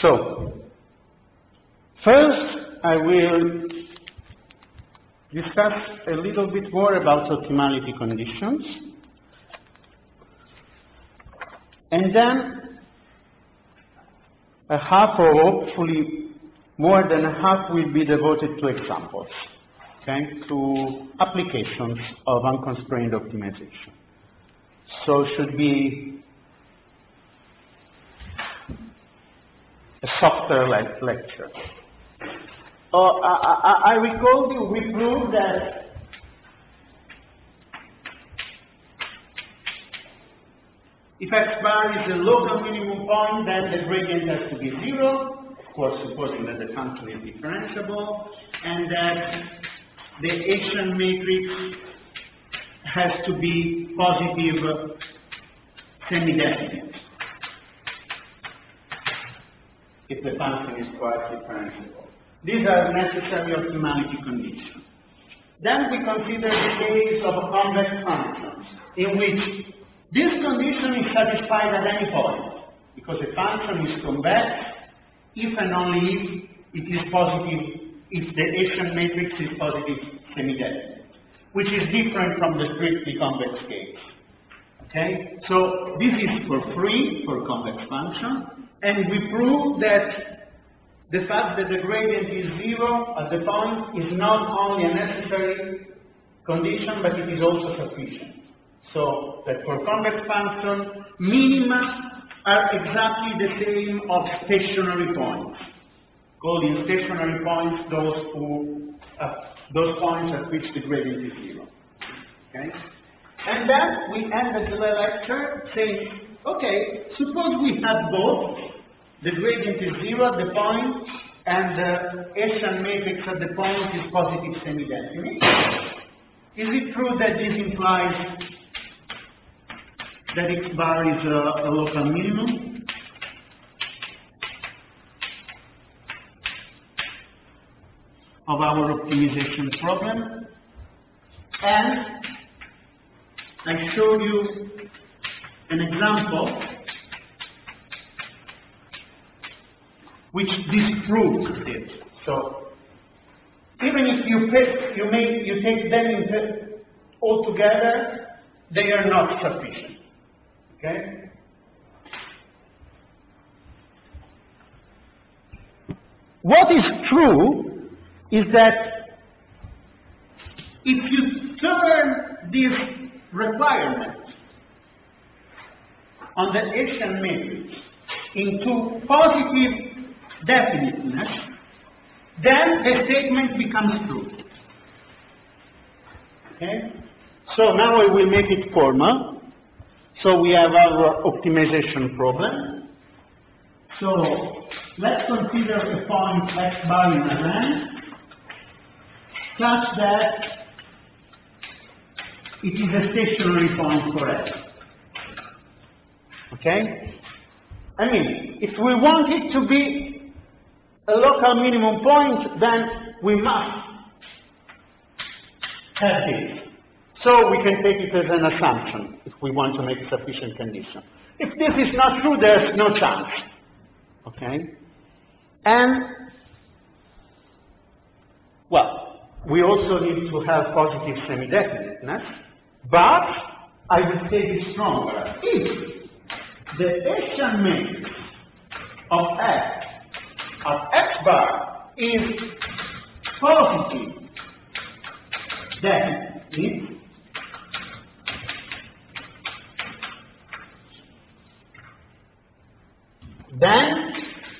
So, first I will discuss a little bit more about optimality conditions, and then a half, or hopefully more than a half, will be devoted to examples, okay, to applications of unconstrained optimization. So should be a softer lecture. I recall you, we proved that if x bar is a local minimum point, then the gradient has to be 0, of course supposing that the function is differentiable, and that the Hessian matrix has to be positive semi-definite if the function is quite differentiable. These are necessary optimality conditions. Then we consider the case of convex functions, in which this condition is satisfied at any point, because a function is convex if and only if it is positive, if the Hessian matrix is positive semi-definite, which is different from the strictly convex case. Okay? So this is for free for convex function, and we prove that the fact that the gradient is 0 at the point is not only a necessary condition, but it is also sufficient. So that for convex function, minima are exactly the same of stationary points. Calling stationary points those points at which the gradient is 0. Okay? And then we ended the lecture saying, okay, suppose we have both. The gradient is 0 at the point, and the Hessian matrix at the point is positive semi-definite. Is it true that this implies that x bar is a local minimum? Of our optimization problem? And I show you an example which disproves it. So, even if you take them all together, they are not sufficient. Okay? What is true is that if you turn this requirement on the Hessian matrix into positive definiteness, then the statement becomes true. Okay? So now I will make it formal. So we have our optimization problem. So let's consider a point x bar in Rn such that it is a stationary point for x. Okay? I mean, if we want it to be a local minimum point, then we must have this. So we can take it as an assumption if we want to make a sufficient condition. If this is not true, there's no chance. Okay? And, well, we also need to have positive semi-definiteness, but I will say this stronger. If the Hessian matrix of x of x bar is positive definite, then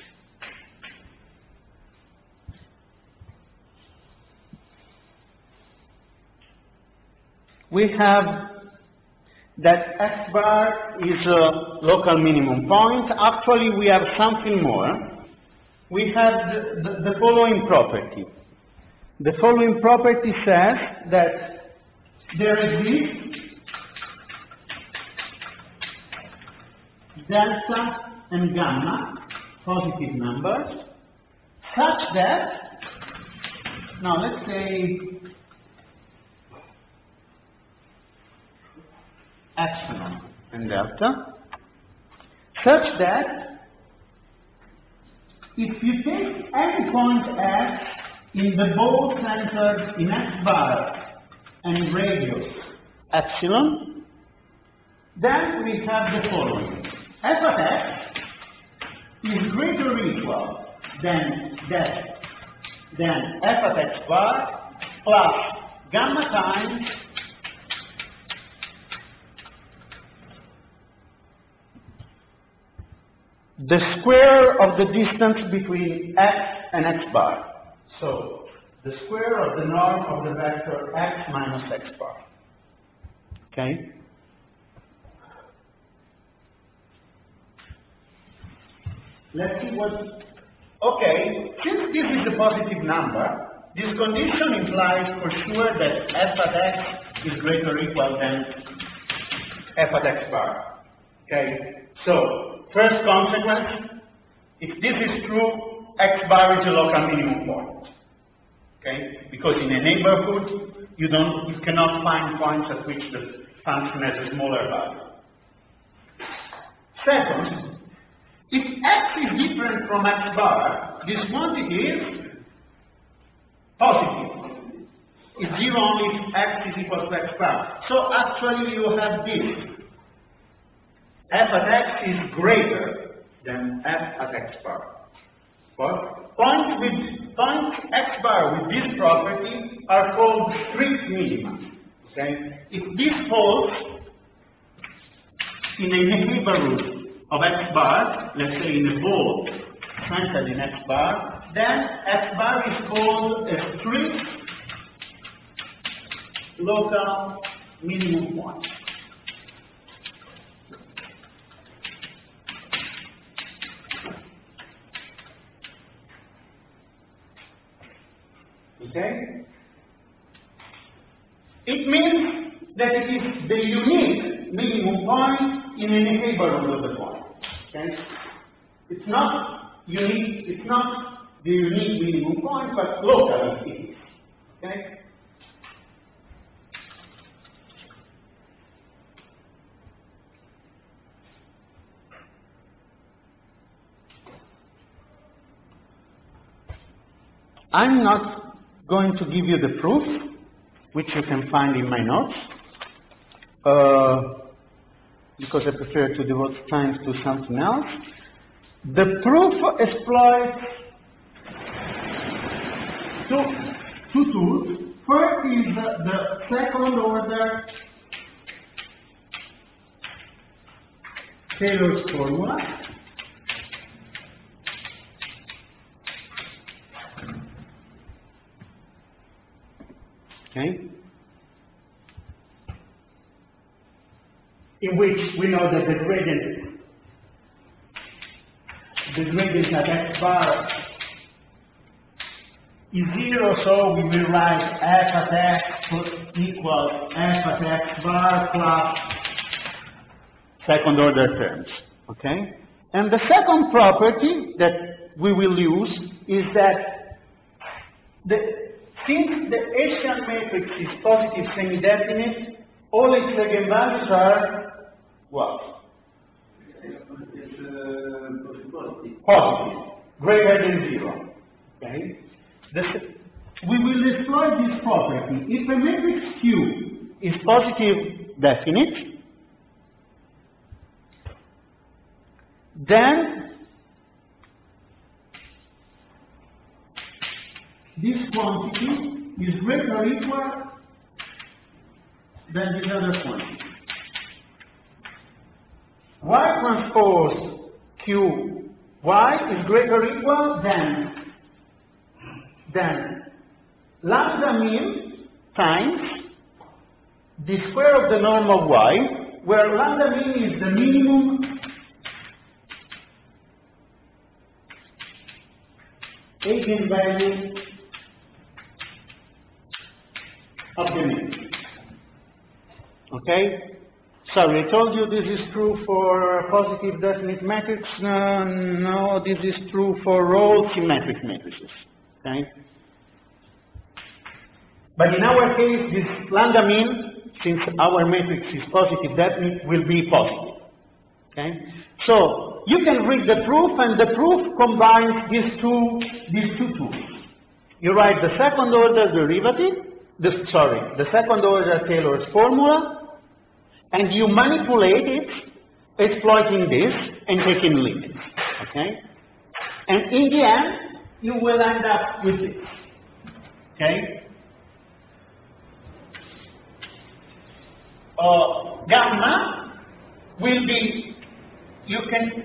we have that x bar is a local minimum point. Actually, we have something more. We have the following property. The following property says that there exists delta and gamma, positive numbers, such that, now let's say epsilon and delta, such that if you take any point x in the ball centered in x bar and radius epsilon, then we have the following. F of x is greater or equal than f of x bar plus gamma times the square of the distance between x and x bar. So, the square of the norm of the vector x minus x bar. Okay? Let's see what... Okay, since this is a positive number, this condition implies for sure that f of x is greater or equal than f of x bar. Okay? So, first consequence, if this is true, x bar is a local minimum point. Okay? Because in a neighborhood, you cannot find points at which the function has a smaller value. Second, if x is different from x bar, this quantity is positive. It's zero only if x is equal to x bar. So actually you have this. F at x is greater than f at x bar. Points x bar with this property are called strict minima. Okay? If this falls in a neighborhood of x bar, let's say in a ball centered in x bar, then x bar is called a strict local minimum point. Okay? It means that it is the unique minimum point in any neighborhood of the point. Okay? It's not unique, it's not the unique minimum point, but locally it is. Okay? I'm not going to give you the proof, which you can find in my notes, because I prefer to devote time to something else. The proof exploits two tools. First is the second order Taylor's formula. Okay? In which we know that the gradient at x bar is 0, so we will write f at x equals f at x bar plus second order terms. Okay? And the second property that we will use is that since the Hessian matrix is positive semi-definite, all its eigenvalues are what? Positive, greater than 0. Okay? We will exploit this property. If a matrix Q is positive definite, then this quantity is greater or equal than this other quantity. Y transpose Q y is greater or equal than lambda mean times the square of the norm of y, where lambda mean is the minimum eigenvalue of the matrix. Okay? Sorry, I told you this is true for positive definite matrix. No, this is true for all symmetric matrices. Okay? But in our case, this lambda mean, since our matrix is positive definite, will be positive. Okay? So, you can read the proof, and the proof combines these two tools. You write the second order derivative, the second order Taylor's formula, and you manipulate it, exploiting this and taking limits. Okay? And in the end, you will end up with this. Okay? Gamma will be, you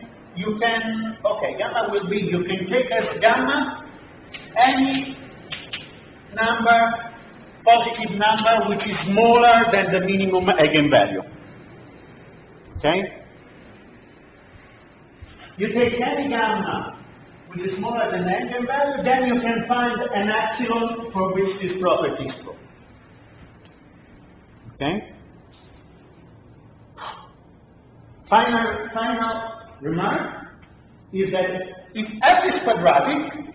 can take as gamma any number, positive number, which is smaller than the minimum eigenvalue. Okay? You take any gamma which is smaller than the eigenvalue, then you can find an epsilon for which this property is true. Okay? Final remark is that if f is quadratic,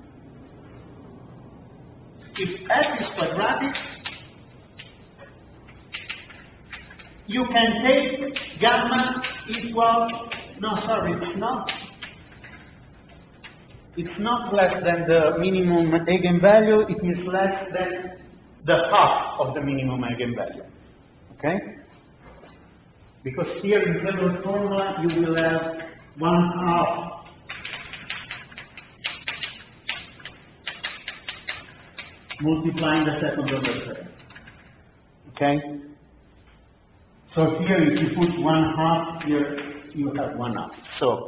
you can take gamma equal, no, sorry, it's not. It's not less than the minimum eigenvalue, it is less than the half of the minimum eigenvalue. Okay? Because here in Taylor's formula you will have 1/2 multiplying the second order term. Okay? So here if you put 1/2, here you have 1/2. So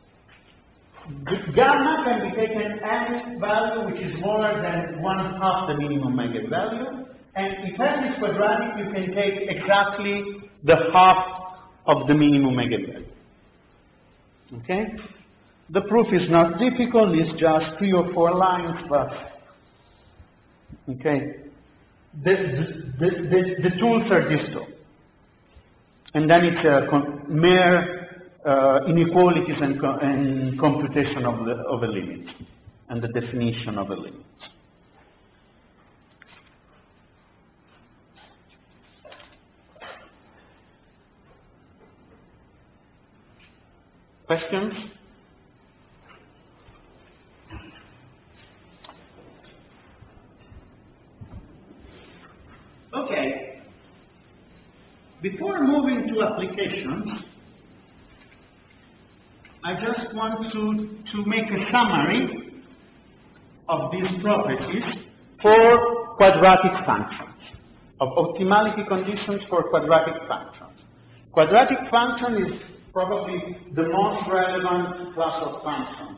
gamma can be taken any value which is smaller than 1/2 the minimum eigenvalue, and if f is quadratic, you can take exactly the half of the minimum eigenvalue. Okay? The proof is not difficult, it's just 3 or 4 lines, but okay. The tools are these two. And then it's a mere inequalities and computation of a limit, and the definition of a limit. Questions? Okay. Before moving to applications, I just want to make a summary of these properties for quadratic functions, of optimality conditions for quadratic functions. Quadratic function is probably the most relevant class of functions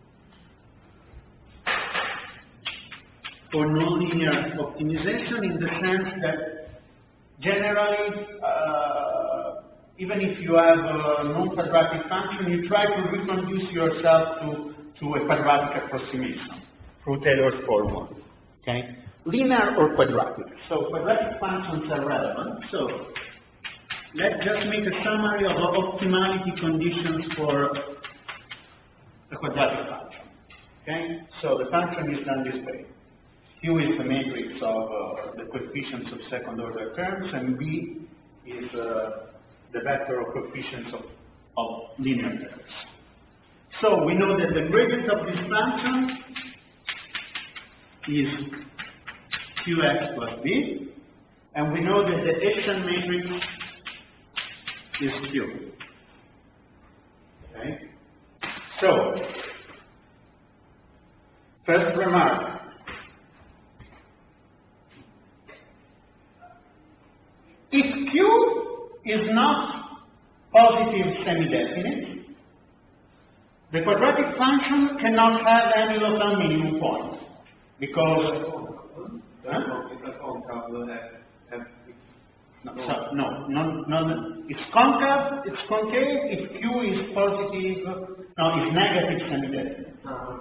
for nonlinear optimization, in the sense that generally, even if you have a non-quadratic function, you try to reconduce yourself to a quadratic approximation through Taylor's formula. Okay? Linear or quadratic. So quadratic functions are relevant. So let's just make a summary of the optimality conditions for a quadratic function. Okay? So the function is done this way. Q is the matrix of the coefficients of second order terms, and B is the vector of coefficients of linear terms. So we know that the gradient of this function is Qx plus B, and we know that the Hessian matrix is Q. Okay? So, first remark. If Q is not positive semi-definite, the quadratic function cannot have any local minimum point, because it's concave if Q is positive, it's negative semi-definite.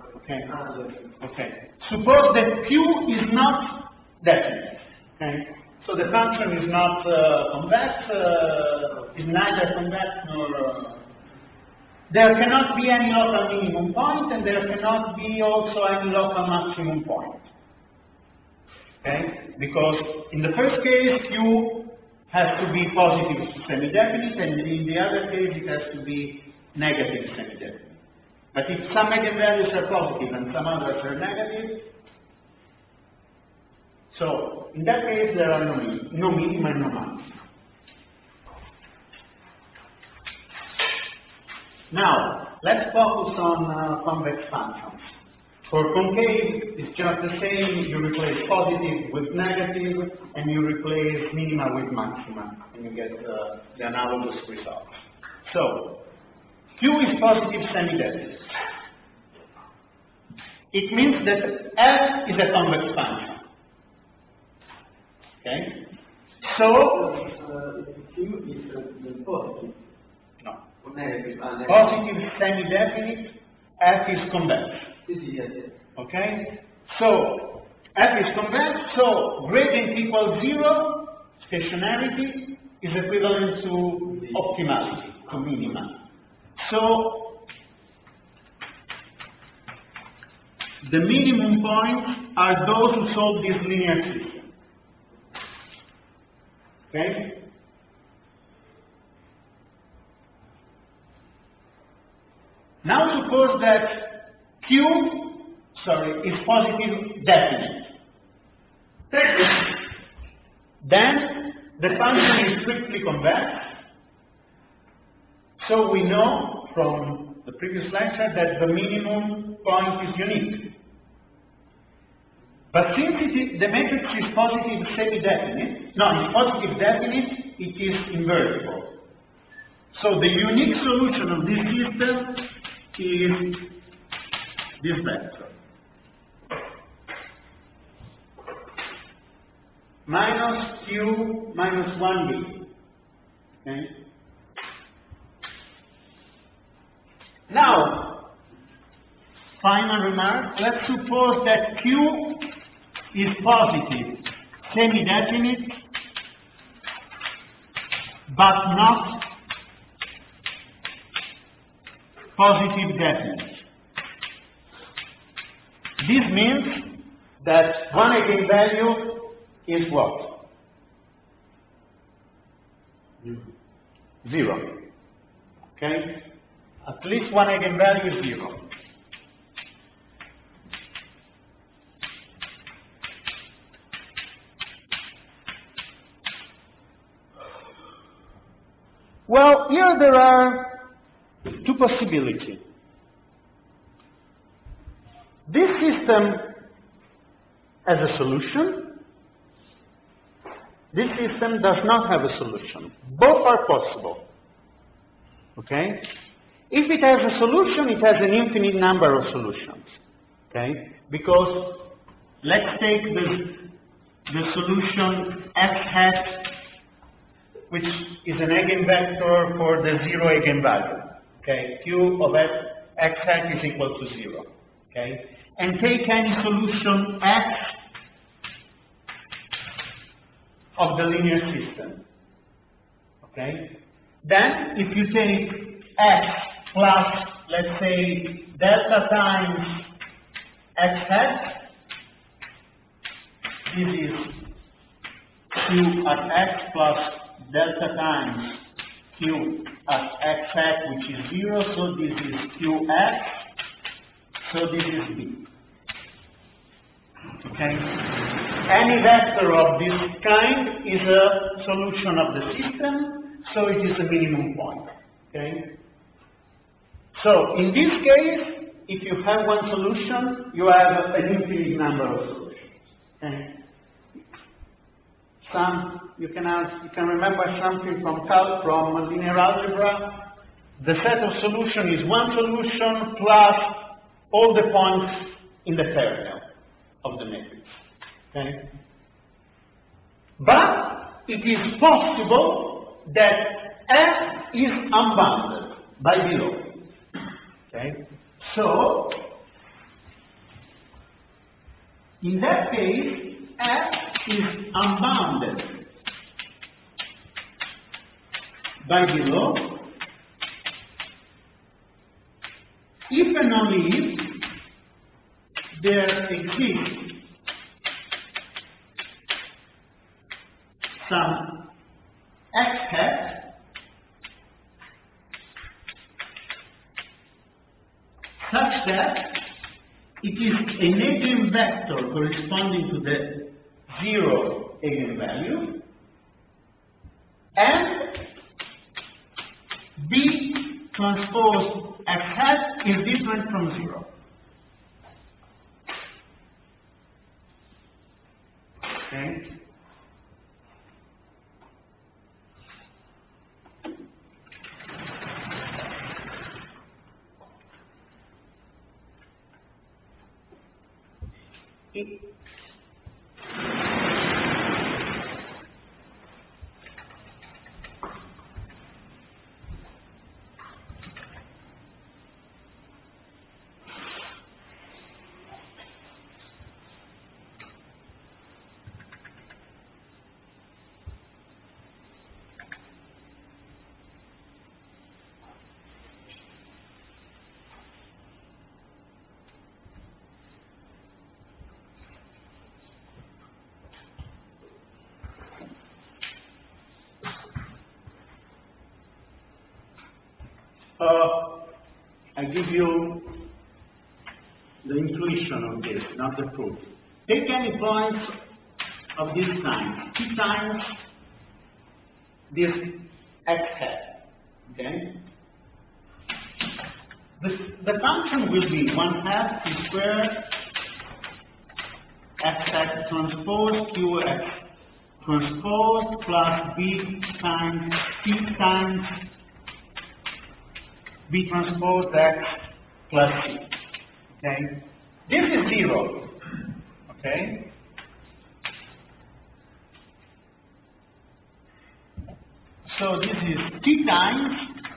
Okay. Suppose that Q is not definite. Okay. So the function is not convex, is neither convex nor. There cannot be any local minimum point, and there cannot be also any local maximum point. Okay? Because in the first case, Q has to be positive semi-definite, and in the other case, it has to be negative semi-definite. But if some eigenvalues are positive and some others are negative, so in that case there are no minima and no maxima. Now, let's focus on convex functions. For concave, it's just the same. You replace positive with negative, and you replace minima with maxima, and you get the analogous result. So, Q is positive semi-definite. It means that F is a convex function. Okay? So, Q is positive. no. Negative. Positive semi-definite, F is convex. Yes. Okay? So, F is convex, so gradient equals 0, stationarity is equivalent to optimality, to minima. So, the minimum points are those who solve this linear system. Okay? Now suppose that Q, is positive definite. Then the function is strictly convex. So we know from the previous lecture that the minimum point is unique. But since the matrix is positive semi-definite, it's positive definite, it is invertible. So the unique solution of this system is this vector. Minus Q minus 1B. Okay? Now, final remark, let's suppose that Q is positive, semi-definite, but not positive definite. This means that one eigenvalue is what? 0. Okay? At least one eigenvalue is 0. Well, here there are two possibilities. This system has a solution. This system does not have a solution. Both are possible. Okay? If it has a solution, it has an infinite number of solutions. Okay? Because let's take the solution f hat, which is an eigenvector for the 0 eigenvalue. Okay? Q of x hat is equal to 0. Okay? And take any solution x of the linear system. Okay? Then, if you take x plus, let's say, delta times x hat, this is q at x plus delta times q at x hat, which is 0, so this is qx, so this is b. Okay? Any vector of this kind is a solution of the system, so it is a minimum point. Okay? So, in this case, if you have one solution, you have an infinite number of solutions. Okay? You can remember something from linear algebra. The set of solution is one solution plus all the points in the kernel of the matrix. Okay? But it is possible that F is unbounded by below. Okay? So, in that case, F is unbounded by below if and only if there exists some x hat such that it is an eigenvector corresponding to the 0 eigenvalue, and B transpose X hat is different from 0. Okay? I give you the intuition of this, not the proof. Take any points of this kind, t times this x hat, okay? The function will be 1/2 t squared x hat transpose qx transpose plus b times t times B transpose X plus C. Okay? This is 0. Okay? So this is T times.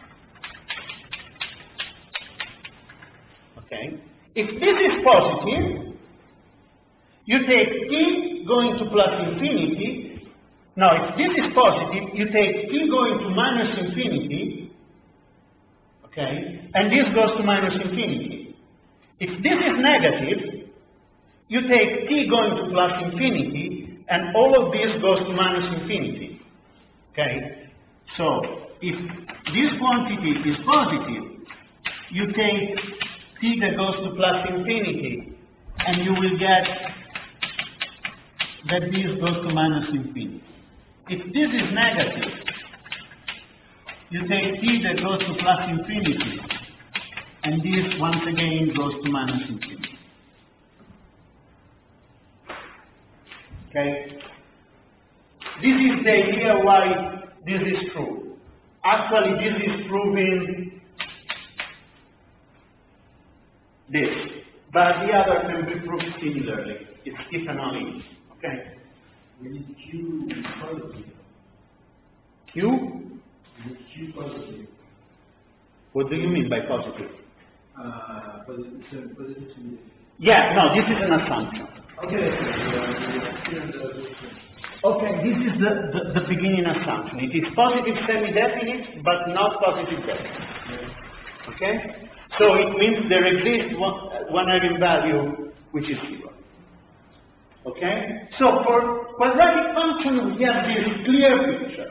Okay? If this is positive, you take T going to plus infinity. Now, if this is positive, you take T going to minus infinity. Okay, and this goes to minus infinity. If this is negative, you take t going to plus infinity, and all of this goes to minus infinity. Okay, so if this quantity is positive, you take t that goes to plus infinity, and you will get that this goes to minus infinity. If this is negative, you take t that goes to plus infinity, and this once again goes to minus infinity. Okay? This is the idea why this is true. Actually, this is proving this, but the other can be proved similarly. It's if and only if. Okay? When is Q positive? Q? Q positive. What do you mean by positive? Positive. Yeah, no, this is an assumption. Okay. Okay, this is the beginning assumption. It is positive semi-definite, but not positive definite. Okay? So it means there exists one eigenvalue which is 0. Okay? So for quadratic function, we have this clear picture.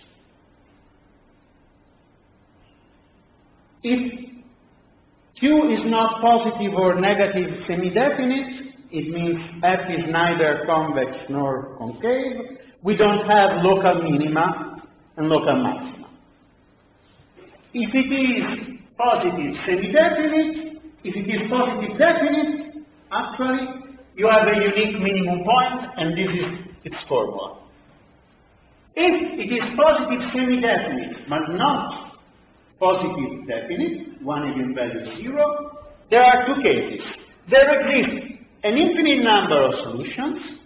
If Q is not positive or negative semi-definite, it means F is neither convex nor concave. We don't have local minima and local maxima. If it is positive semi-definite, if it is positive definite, actually you have a unique minimum point, and this is its formula. If it is positive semi-definite, but not positive definite, one eigenvalue 0, there are two cases. There exists an infinite number of solutions,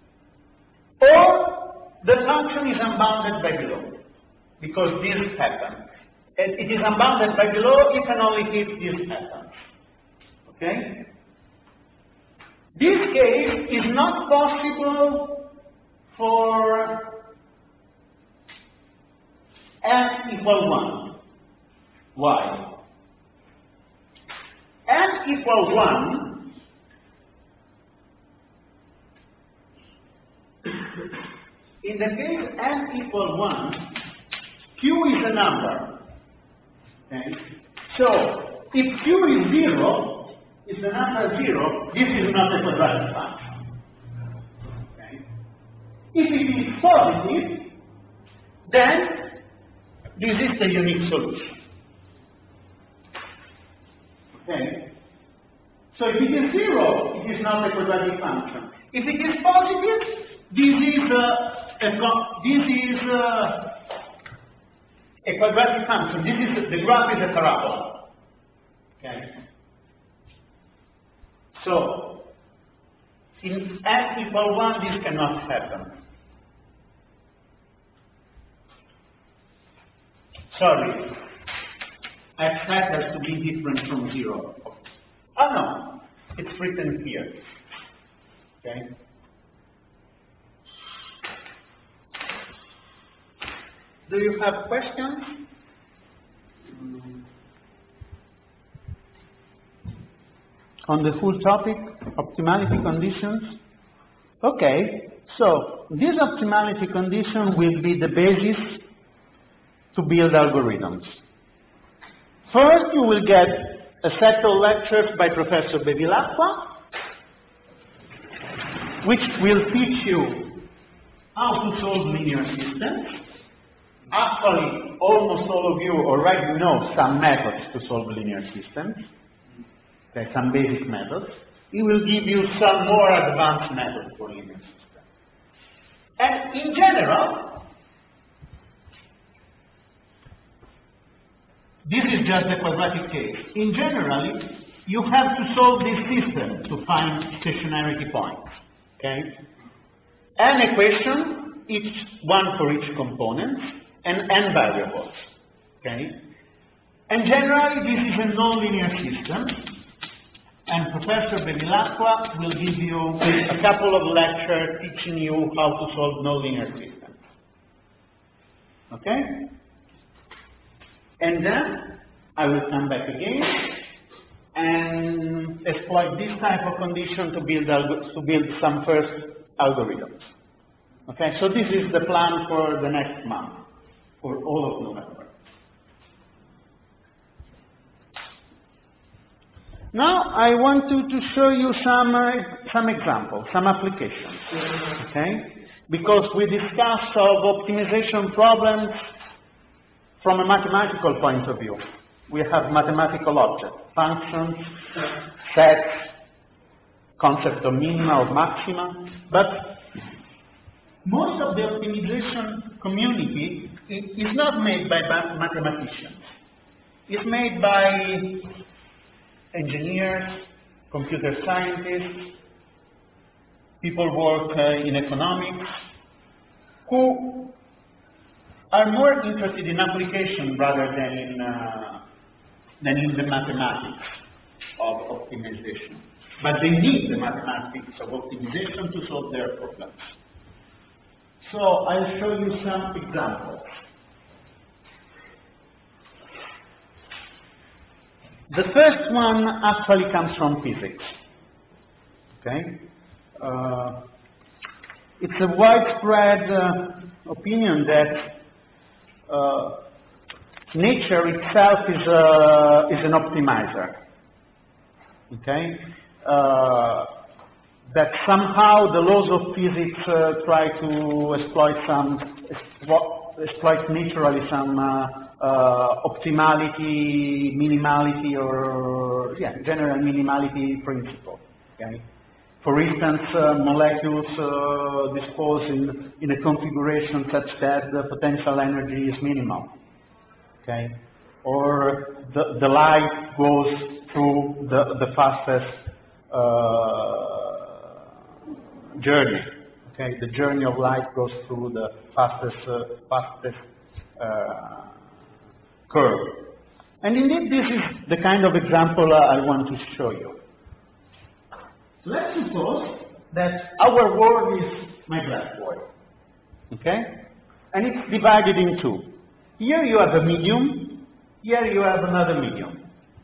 or the function is unbounded by below, because this happens. And it is unbounded by below if and only if this happens. Okay? This case is not possible for n equal 1. Why? N equal 1 in the case n equal 1, Q is a number. Okay? So If Q is 0, if the number 0, this is not a quadratic function. Okay? If it is positive, then this is the unique solution. Okay? So if it is 0, it is not a quadratic function. If it is positive, this is a quadratic function. The graph is a parabola. Okay? So in f equal 1, this cannot happen. Sorry, f hat has to be different from 0. Oh no, it's written here. Okay? Do you have questions? On the full topic, optimality conditions? Okay, so this optimality condition will be the basis to build algorithms. First, you will get a set of lectures by Professor Bevilacqua, which will teach you how to solve linear systems. Actually, almost all of you already know some methods to solve linear systems, okay, some basic methods. He will give you some more advanced methods for linear systems. And in general, this is just a quadratic case. In general, you have to solve this system to find stationarity points. Okay? An equation, one for each component, and n variables. Okay? And generally, this is a nonlinear system, and Professor Bevilacqua will give you a couple of lectures teaching you how to solve nonlinear systems. Okay? And then I will come back again and exploit this type of condition to build some first algorithms. Okay, so this is the plan for the next month, for all of November. Now I want to show you some examples, some applications. Okay, because we discussed of optimization problems from a mathematical point of view. We have mathematical objects, functions, sets, concept of minima, of maxima, but most of the optimization community is not made by mathematicians. It's made by engineers, computer scientists, people who work in economics, who are more interested in application rather than in the mathematics of optimization. But they need the mathematics of optimization to solve their problems. So I'll show you some examples. The first one actually comes from physics. Okay? It's a widespread opinion that nature itself is an optimizer. Okay? That somehow the laws of physics try to exploit naturally some optimality, minimality, or general minimality principle. Okay? For instance, molecules dispose in a configuration such that the potential energy is minimal. Okay? Or the light goes through the fastest journey. Okay? The journey of light goes through the fastest curve. And indeed, this is the kind of example I want to show you. Let's suppose that our world is my blackboard. Okay? And it's divided in two. Here you have a medium, here you have another medium.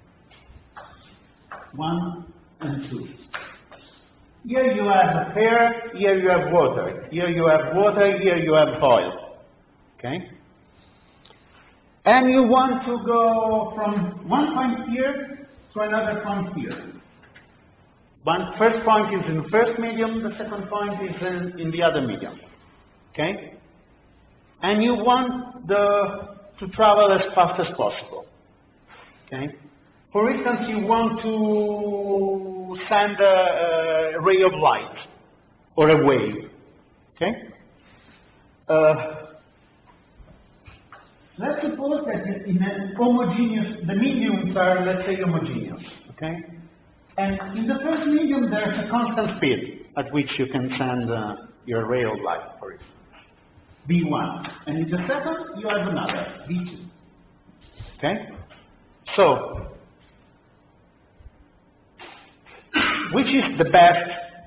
1 and 2. Here you have air, here you have water. Here you have water, here you have oil. Okay? And you want to go from one point here to another point here. First point is in the first medium, the second point is in the other medium. Okay? And you want to travel as fast as possible. Okay? For instance, you want to send a ray of light or a wave. Okay? Let's suppose that in a homogeneous, the mediums are, let's say, homogeneous. Okay? And in the first medium, there's a constant speed at which you can send your ray of light, for instance, v1. And in the second, you have another, v2. Okay? So, which is the best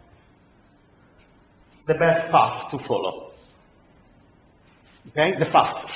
path to follow? Okay, the fastest.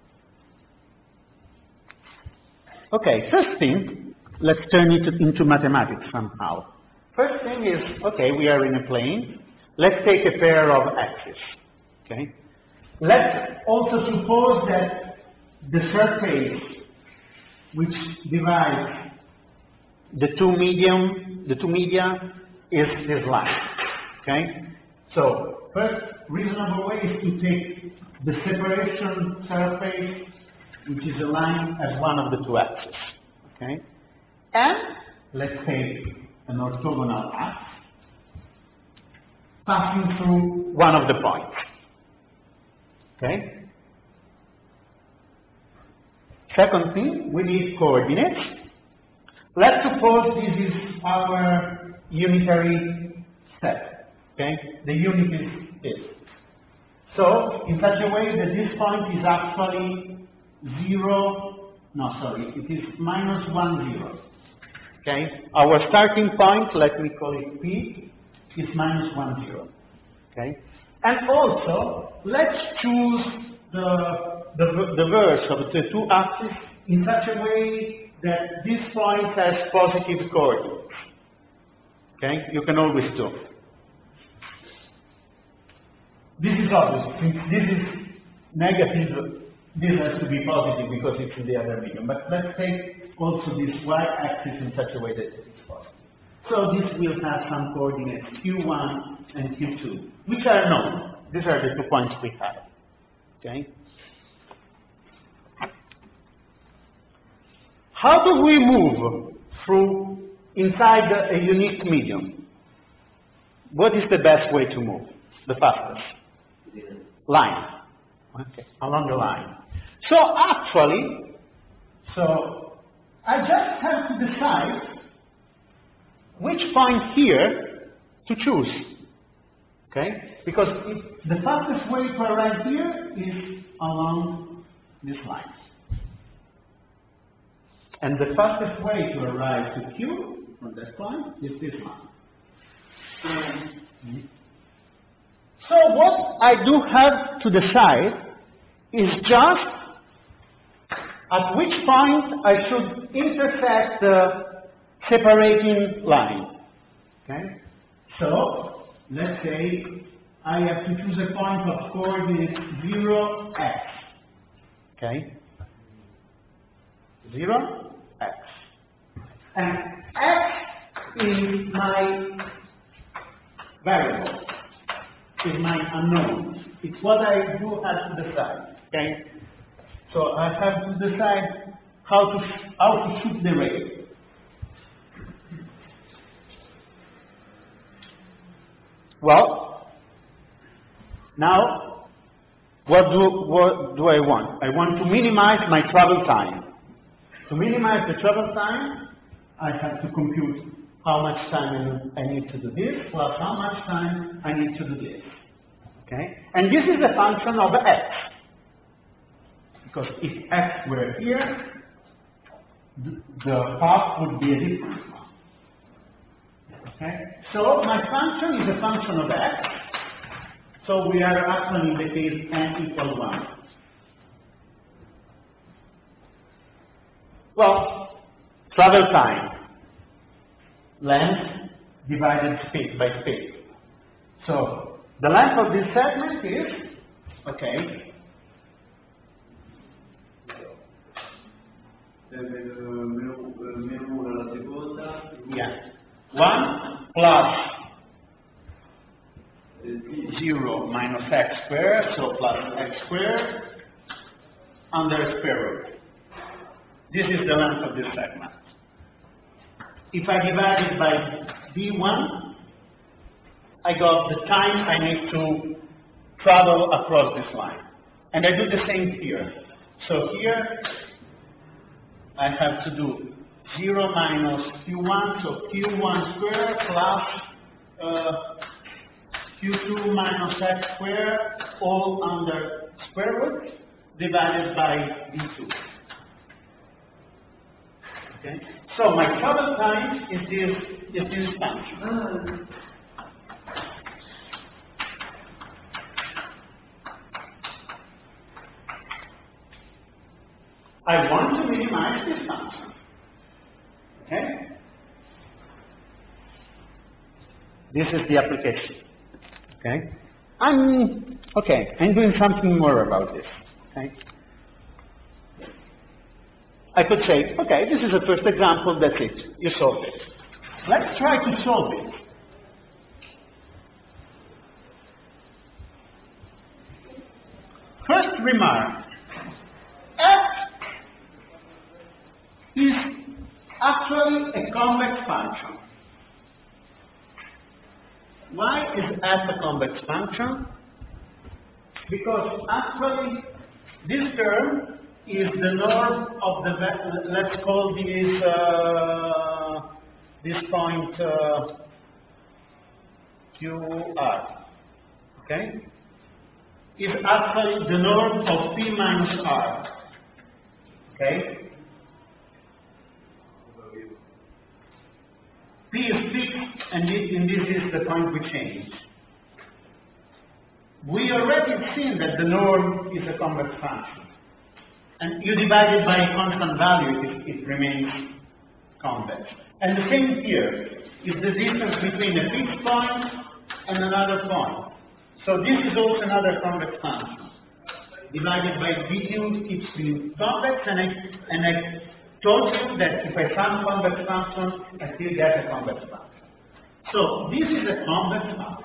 Okay, first thing, let's turn it into mathematics somehow. First thing is, okay, we are in a plane. Let's take a pair of axes. Okay? Let's also suppose that the surface which divides the two media is this line. Okay? So, first reasonable way is to take the separation surface, which is a line, as one of the two axes. Okay? And let's take an orthogonal axis passing through one of the points. Okay? Second thing, we need coordinates. Let's suppose this is our unitary set. Okay? The unit is this. So, in such a way that this point is actually it is minus 1, 0. Okay? Our starting point, let me call it P, is minus 1, 0. Okay? And also, let's choose the verse of the two axes in such a way that this point has positive coordinates. Okay? You can always do. This is obvious. Since this is negative, this has to be positive because it's in the other medium. But let's take also this y-axis in such a way that it is positive. So this will have some coordinates q1 and q2, which are known. These are the 2 points we have. Okay? How do we move through inside a unique medium? What is the best way to move? The fastest? Line. Okay, along the line. So actually, I just have to decide which point here to choose. Okay? Because the fastest way to arrive here is along this line. And the fastest way to arrive to Q from that point is this line. So what I do have to decide is just at which point I should intersect the separating line. Okay? So, let's say I have to choose a point of coordinates 0, x. Okay? 0, x. And x is my variable, is my unknown. It's what I do have to decide. Okay? So I have to decide how to shoot the ray. Well, now what do I want? I want to minimize my travel time. To minimize the travel time, I have to compute how much time I need to do this, plus how much time I need to do this. Okay? And this is a function of x. Because if x were here, the path would be a different one. Okay? So my function is a function of x. So we are actually in the case n equals 1. Well, travel time. Length divided speed by speed. So the length of this segment is, okay, meno 1 alla seconda Yeah. 1 plus 0 minus x squared, so plus x squared under square root. This is the length of this segment. If I divide it by d1, I got the time I need to travel across this line. And I do the same here. So here I have to do 0 minus q1, so q1 squared plus q2 minus x squared, all under square root, divided by d2. Okay? So my travel time is this function. I want to minimize this function. Okay? This is the application. Okay? I'm doing something more about this. Okay? I could say, okay, this is the first example, that's it. You solved it. Let's try to solve it. First remark, f is actually a convex function. Why is f a convex function? Because actually this term is the norm of the, let's call this point QR, okay? Is actually the norm of P minus R, okay? P is fixed, and this is the point we change. We already seen that the norm is a convex function. And you divide it by a constant value, it remains convex. And the same here is the distance between a fixed point and another point. So this is also another convex function. Divided by d keeps being convex, and I told you that if I sum convex functions, I still get a convex function. So this is a convex function.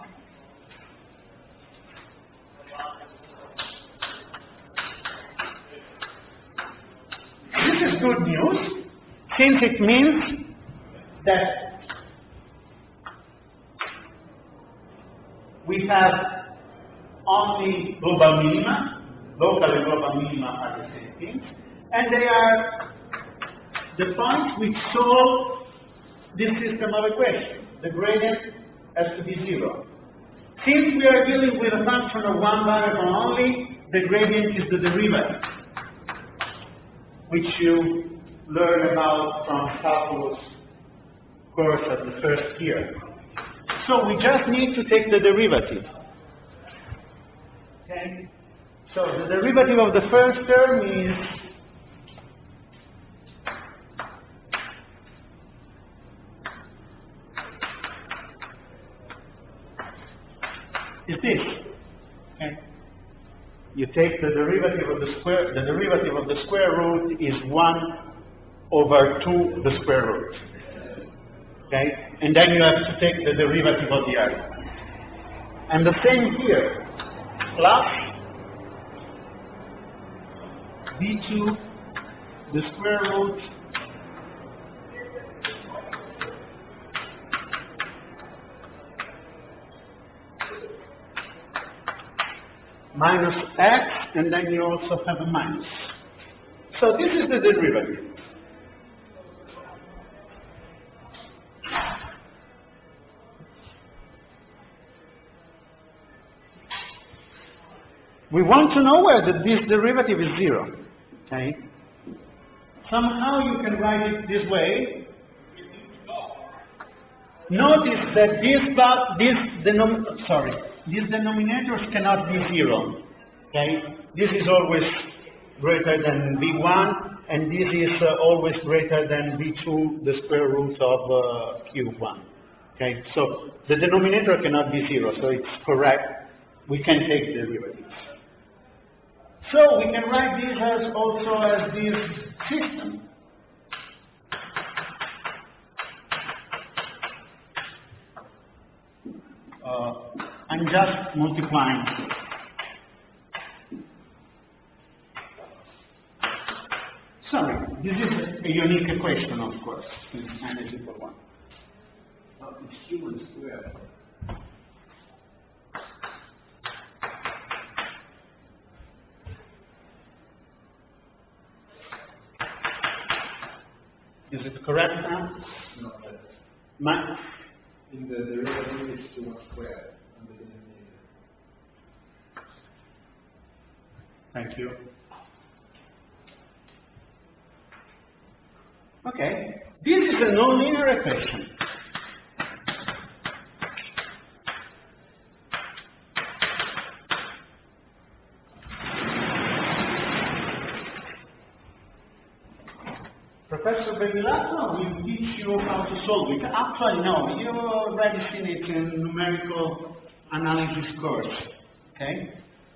This is good news, since it means that we have only global minima, local and global minima are the same things, and they are the points which solve this system of equations. The gradient has to be 0. Since we are dealing with a function of one variable only, the gradient is the derivative, which you learn about from calculus course at the first year. So we just need to take the derivative. Okay? So the derivative of the first term is this. Okay? You take the derivative of the square root is 1 over 2 the square root. Okay? And then you have to take the derivative of the argument. And the same here, plus b2 the square root minus x, and then you also have a minus. So this is the derivative. We want to know whether this derivative is 0. Okay? Somehow you can write it this way. Notice that these denominators cannot be 0. Okay? This is always greater than b1, and this is always greater than b2, the square root of q1. Okay? So the denominator cannot be 0, so it's correct. We can take the derivatives. So we can write this as also as this system. I'm just multiplying. Sorry, this is a unique equation, of course, since n is equal 1. It's Q1 squared. Is it correct now? No, that's In the derivative is Q1 squared on the denominator. Thank you. Okay, this is a nonlinear equation. Professor Bevilacqua will teach you how to solve it. Actually, no, you've already seen it in numerical analysis course, okay?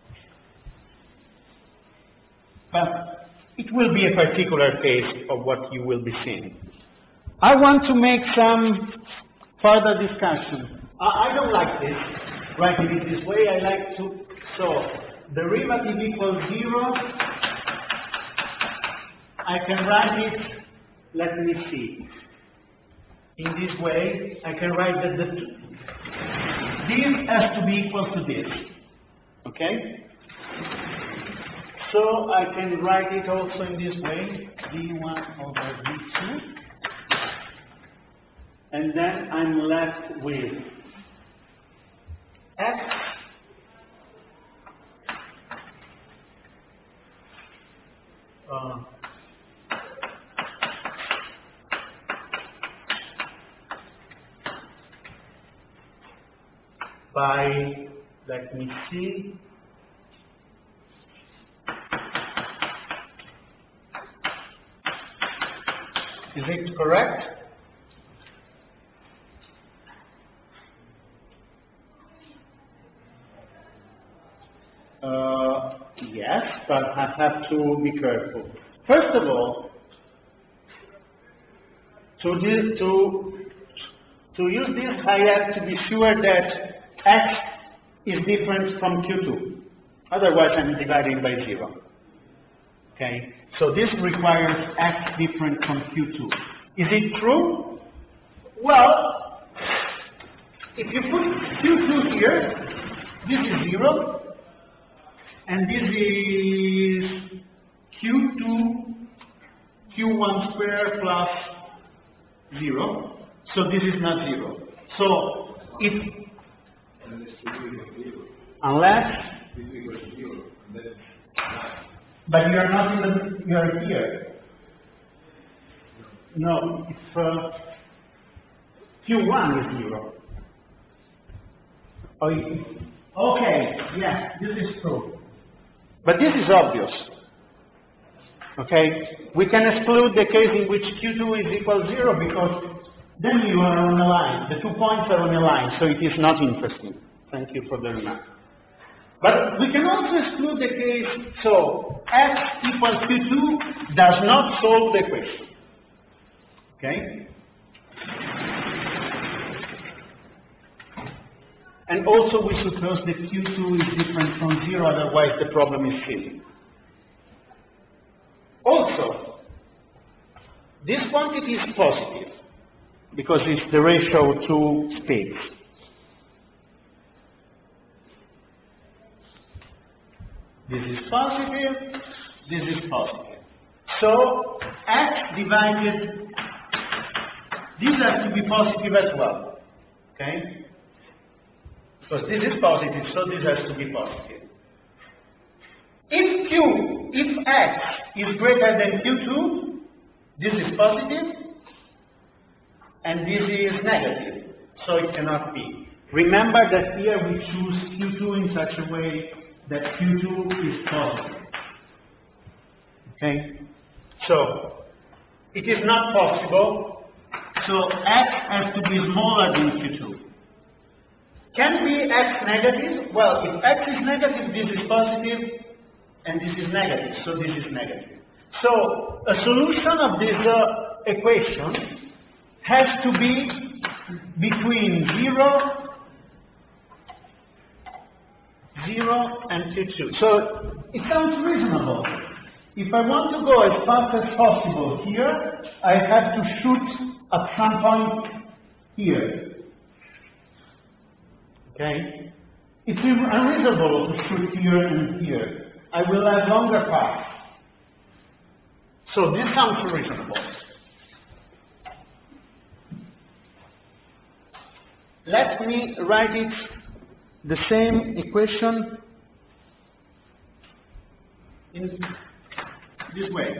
But it will be a particular case of what you will be seeing. I want to make some further discussion. I don't like this, writing it this way. I like to, so derivative equals 0. I can write it, let me see. In this way, I can write that this has to be equal to this, okay? So I can write it also in this way, d1 over d2, and then I'm left with x by, let me see, is it correct? Yes, but I have to be careful. First of all, to use this, I have to be sure that x is different from q2. Otherwise, I'm dividing by 0. Okay? So this requires x different from q2. Is it true? Well, if you put q2 here, this is 0, and this is q2, q1 squared plus 0. So this is not 0. So if unless but you are not in the, you are here. No, if q1 is 0. Oh, okay, yeah, this is true. But this is obvious. Okay? We can exclude the case in which q2 is equal 0 because then you are on a line. The 2 points are on a line, so it is not interesting. Thank you for the remark. But we can also exclude the case, so x equals q2 does not solve the equation. Okay? And also we suppose that q2 is different from 0, otherwise the problem is silly. Also, this quantity is positive, because it's the ratio of two speeds. This is positive, this is positive. So, x divided, this has to be positive as well. Okay? Because this is positive, so this has to be positive. If x is greater than q2, this is positive, and this is negative, so it cannot be. Remember that here we choose q2 in such a way that q2 is positive. Okay? So, it is not possible, so x has to be smaller than q2. Can be x negative? Well, if x is negative, this is positive, and this is negative, so this is negative. So, a solution of this equation has to be between 0 T0 and T2. So it sounds reasonable. If I want to go as fast as possible here, I have to shoot at some point here. Okay? It's unreasonable to shoot here and here. I will have longer paths. So this sounds reasonable. Let me write it the same equation in this way.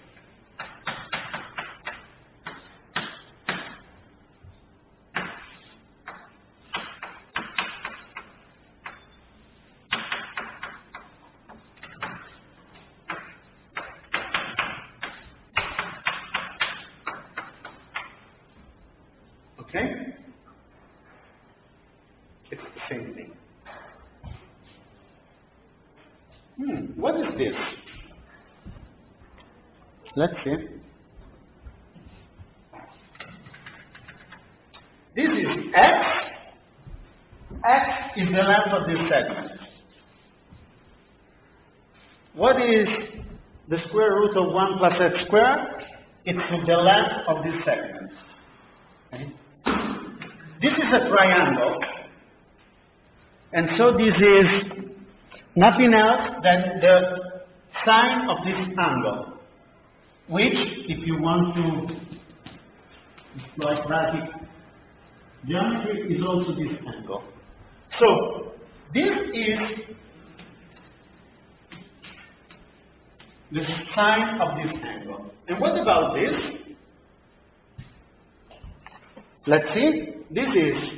Okay? It's the same thing. What is this? Let's see. This is x. X is the length of this segment. What is the square root of 1 plus x squared? It's the length of this segment. Okay? This is a triangle. And so this is nothing else than the sine of this angle, which, if you want to exploit basic geometry, is also this angle. So this is the sine of this angle. And what about this? Let's see. This is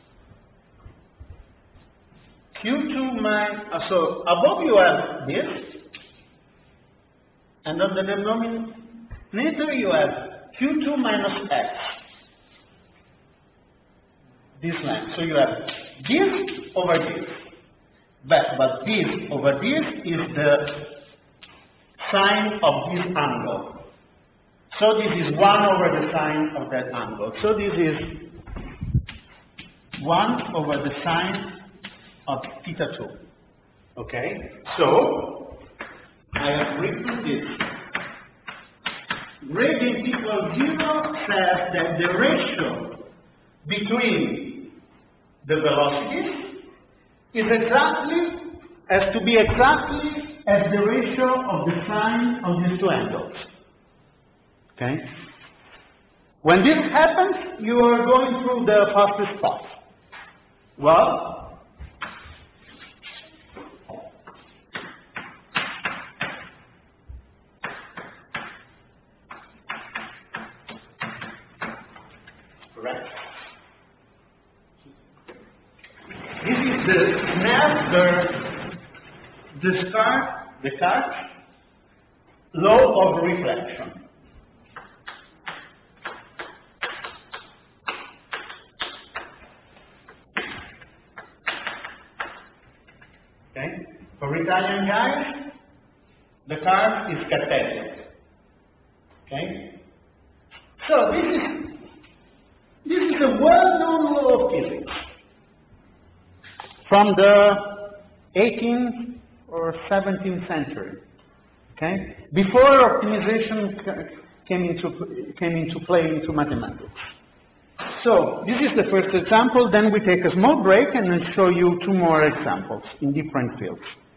Q2 minus, so above you have this, and on the denominator you have Q2 minus x, this length. So you have this over this, but this over this is the sine of this angle. So this is 1 over the sine of that angle. So this is 1 over the sine of theta 2. Okay? So, I have written this. Gradient equals 0 says that the ratio between the velocities is has to be exactly as the ratio of the sine of these two angles. Okay? When this happens, you are going through the fastest path. Well, correct. This is the Descartes law of reflection. Okay? For Italian guys, Descartes is Cartesian. Okay? So this is a well-known law of physics from the 18th or 17th century. Okay? Before optimization came into play into mathematics. So this is the first example. Then we take a small break and I'll show you 2 more examples in different fields.